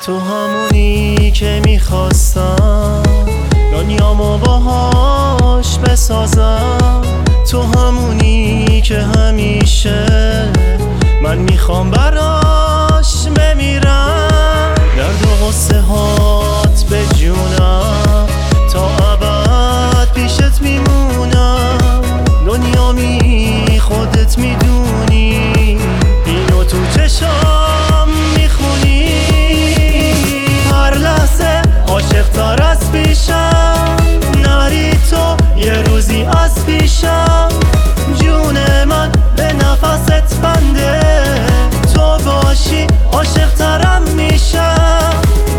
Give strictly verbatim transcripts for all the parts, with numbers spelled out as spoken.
تو همونی که میخواستم دنیامو باهاش بسازم، تو همونی که همیشه من میخوام براش بمیرم. درد و غصه هات به جونم تا ابد پیشت میمونم. دنیامی خودت میدونی اینو تو چشام میخونی. هر لحظه عاشق تر از پیشم، نری تو یه روزی از پیشم. جون من به نفست بنده، تو باشی عاشق ترم میشم.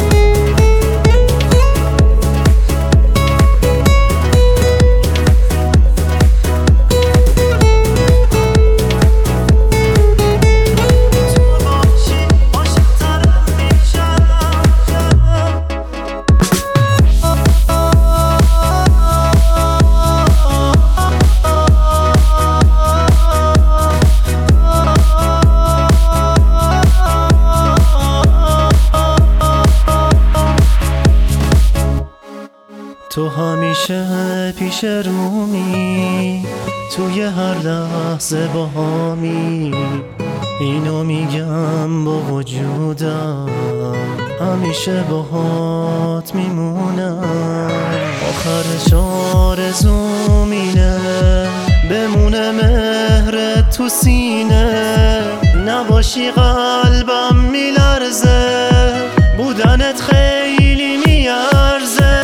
تو همیشه پیش رومی، توی هر لحظه باهامی. اینو میگم با وجودم، همیشه باهات میمونم. آخرش آرزوم اینه بمونه مهرت تو سینه. نباشی قلبم میلرزه، بودنت خیلی میارزه.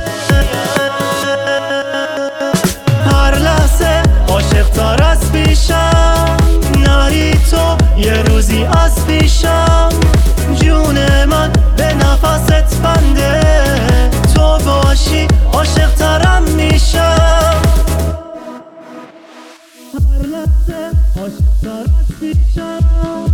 هر لحظه عاشق تر از پیشم، نری تو یه روزی از پیشم. جون من به نفست بنده، تو باشی عاشق ترم میشم. هر لحظه عاشق تر از پیشم.